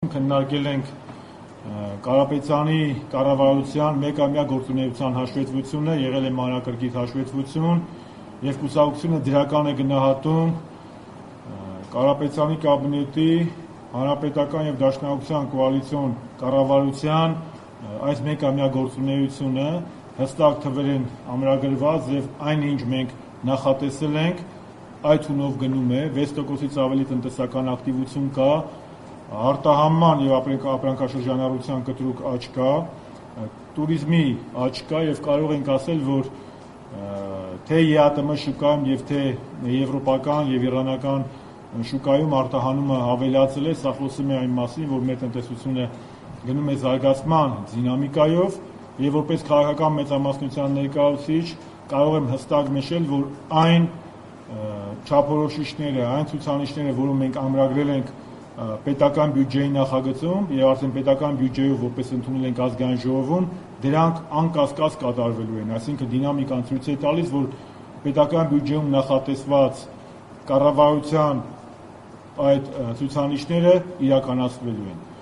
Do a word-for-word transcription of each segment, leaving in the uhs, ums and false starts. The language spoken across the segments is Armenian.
Քննարկել ենք Կարապետյանի կառավարության մեկամյա գործունեության հաշվետվությունը, եղել է մանրակրկիտ հաշվետվություն և կուսակցությունը դրական է գնահատում Կարապետյանի կաբինետի, Հանրապետական և Դաշնակցության կոալիցիոն կառավարության այս մեկամյա գործունեությունը հստակ թվեր են ամրագրված և այն ինչ մենք նախատեսել ենք այդ հունով գնում է, վեց տոկոսից ավելի տնտեսական ակտիվություն կա, արտահանման և ապրանքաշրջանառության կտրուկ աճ կա, տուրիզմի աճ կա և կարող ենք ասել, որ թե ԵԱՏՄ շուկայում և թե եվրոպական և իրանական շուկայում արտահանումը ավելացել է, սա խոսում է այն մասին, որ մեր տնտեսությունը գնում է զարգացման դինամիկայով և որպես քաղաքական մեծամասնության ներկայացուցիչ կարող եմ հստակ նշել, որ այն չափորոշիչները, այն ցուցանիշները, որոնք մենք ամրագրել ենք պետական բյուջեի նախագծում և արդեն պետական բյուջեով որպես ընդունել ենք ազգային ժողովում, դրանք անկասկած կատարվելու են, այսինքն դինամիկան ցույց է տալիս, որ պետական բյուջեում նախատեսված կառավարության այդ ցուցանիշները իրականացվելու են։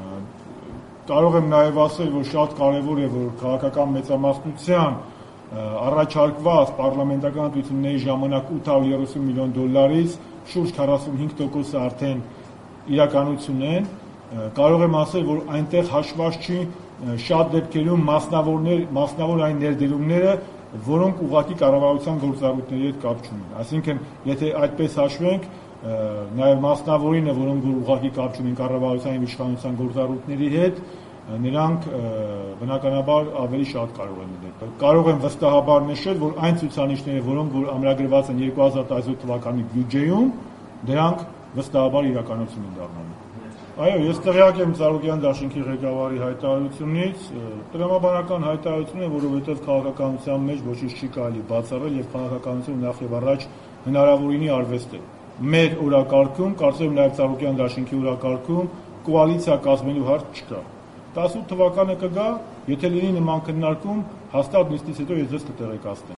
Կարող եմ նաև ասել, որ շատ կարևոր է, որ քաղաքական մեծամասնության առաջարկված պարլամենտական ընտրությունների ժամանակ ութ հարյուր երեսուն միլիոն դոլարից շուրջ քառասունհինգ տոկոսը արդեն իրականություն են, կարող եմ ասել, որ այնտեղ հաշված չի շատ դեպքերում մասնավոր այն ներդրումները, որոնք ուղղակի կառավարության գործառույթների հետ կապ չունեն, այսինքն եթե այդպես հաշվենք, նաև մասնավորինը, որոնք ուղղակի կապ չունեն կառավարության և իշխանության գործառույթների հետ, նրանք բնականաբար ավելի շատ կարող են լինել։ Կարող եմ վստահաբար նշել, որ այն ցուցանիշները, որոնք որ ամրագրված են երկու հազար տասնյոթ թվականի բյուջեում, դրանք վստահաբար իրականություն են դառնալու։ Այո, ես տեղյակ եմ Ծառուկյան դաշինքի ղեկավարի հայտարարությունից, տրամաբանական հայտարարություն է, որովհետև քաղաքականության մեջ ոչինչ չի կարելի բացառել և քաղաքականությունը նախ և առաջ հնարավորինի արվեստ է։ Մեր օրակարգում, կարծում եմ նաև Ծառուկյան դաշինքի օրակարգում կոալիցիա կազմելու հարց չկա։ տասնութ թվականը կգա, եթե լինի նման քննարկում, հաստատ նիստից հետո ես ձեզ կտեղեկացնեմ։